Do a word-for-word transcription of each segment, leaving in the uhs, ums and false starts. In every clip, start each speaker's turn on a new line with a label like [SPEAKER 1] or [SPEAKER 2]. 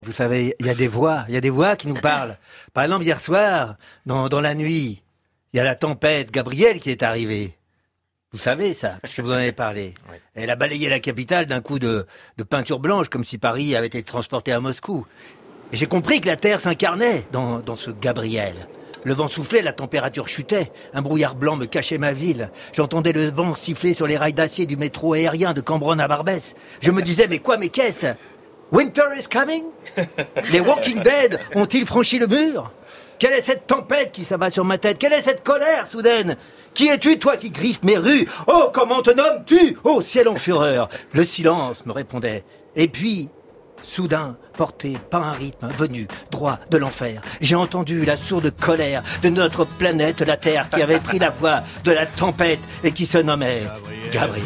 [SPEAKER 1] Vous savez, il y a des voix, il y a des voix qui nous parlent. Par exemple, hier soir, dans, dans la nuit, il y a la tempête Gabrielle qui est arrivée. Vous savez ça, parce que vous en avez parlé. Oui. Elle a balayé la capitale d'un coup de, de peinture blanche, comme si Paris avait été transporté à Moscou. Et j'ai compris que la Terre s'incarnait dans, dans ce Gabriel. Le vent soufflait, la température chutait. Un brouillard blanc me cachait ma ville. J'entendais le vent siffler sur les rails d'acier du métro aérien de Cambronne à Barbès. Je me disais, mais quoi, mais qu'est-ce ? Winter is coming ? Les Walking Dead ont-ils franchi le mur ? Quelle est cette tempête qui s'abat sur ma tête ? Quelle est cette colère soudaine ? Qui es-tu, toi qui griffes mes rues ? Oh, comment te nommes-tu ? Oh, ciel en fureur ! Le silence me répondait. Et puis, soudain, porté par un rythme venu droit de l'enfer, j'ai entendu la sourde colère de notre planète, la Terre, qui avait pris la voix de la tempête et qui se nommait Gabriel.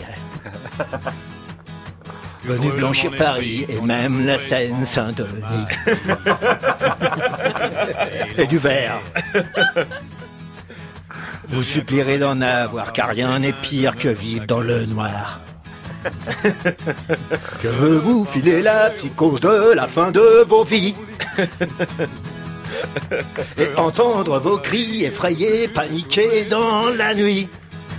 [SPEAKER 1] Venu blanchir Paris et même la Seine-Saint-Denis. Et du verre. Vous supplierez d'en avoir, car rien n'est pire que vivre dans le noir. Que vous filer la psychose de la fin de vos vies. Et entendre vos cris effrayés, paniquer dans la nuit.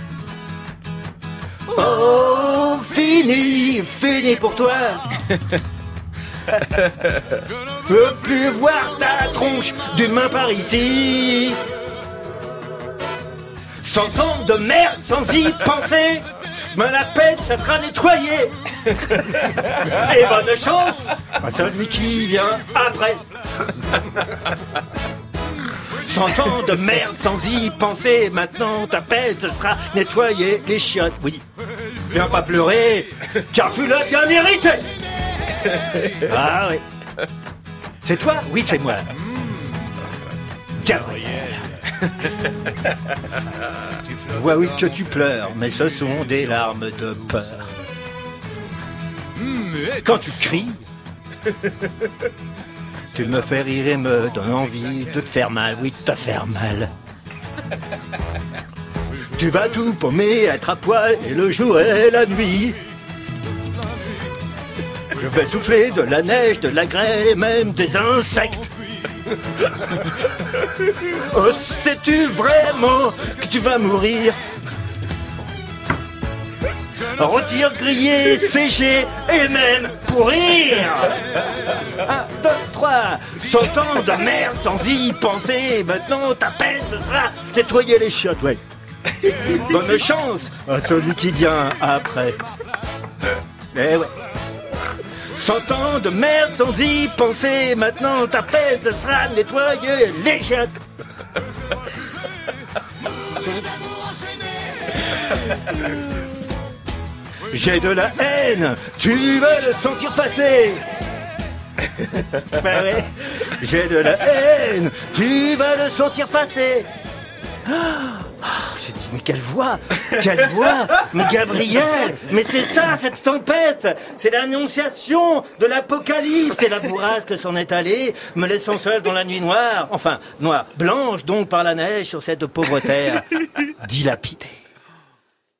[SPEAKER 1] Oh, fini, fini pour toi. Je veux plus voir ta tronche d'humain par ici. Sans ans de merde, sans y penser, me la pète, ça sera nettoyé. Et bonne chance à celui qui vient après. Cent ans de merde sans y penser, maintenant ta pète sera nettoyée, les chiottes, oui. Viens pas pleurer, car tu l'as bien mérité. Ah oui. C'est toi ? Oui, c'est moi. Gabriel. Je vois oui que tu pleures, mais ce sont des larmes de peur. Quand tu cries, tu me fais rire et me donnes envie de te faire mal, oui, de te faire mal. Tu vas tout paumer, être à poil, et le jour et la nuit. Je vais souffler de la neige, de la grêle et même des insectes. Oh, sais-tu vraiment que tu vas mourir ? Retire, griller, sécher et même pourrir. Un, deux, trois. Cent ans de merde sans y penser. Maintenant ta peine sera nettoyer les chiottes, ouais. Bonne chance à celui qui vient après. Eh ouais. Cent ans de merde sans y penser. Maintenant ta peine sera nettoyer les chiottes. J'ai de la haine, tu vas le sentir passer. Ben ouais. J'ai de la haine, tu vas le sentir passer. Oh, j'ai dit, mais quelle voix, quelle voix, mais Gabriel, mais c'est ça, cette tempête, c'est l'annonciation de l'apocalypse, et la bourrasque s'en est allée, me laissant seul dans la nuit noire, enfin, noire, blanche donc par la neige sur cette pauvre terre dilapidée.